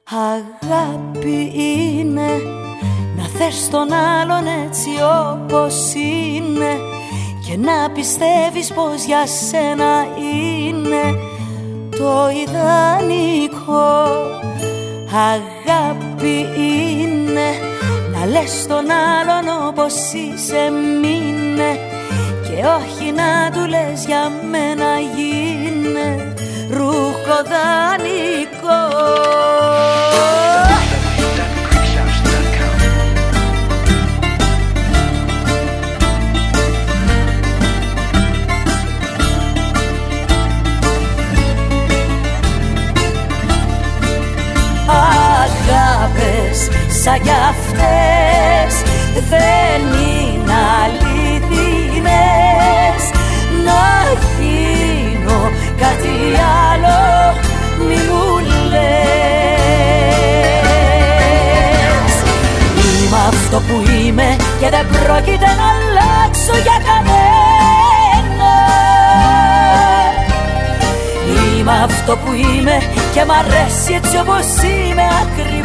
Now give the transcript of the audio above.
Αγάπη είναι να θες τον άλλον έτσι όπως είναι και να πιστεύεις πως για σένα είναι το ιδανικό. Αγάπη είναι να λες τον άλλον όπως είσαι, μείνε, και όχι να του λες για μένα γίνε ρούχο δανεικό. Αγάπες σαν κι αυτές δεν είναι αληθινές. Να γίνω κάτι άλλο μη μου λες. Είμαι αυτό που είμαι και δεν πρόκειται να αλλάξω για κανένα. Είμαι αυτό που είμαι και μ' αρέσει έτσι όπως είμαι ακριβώς.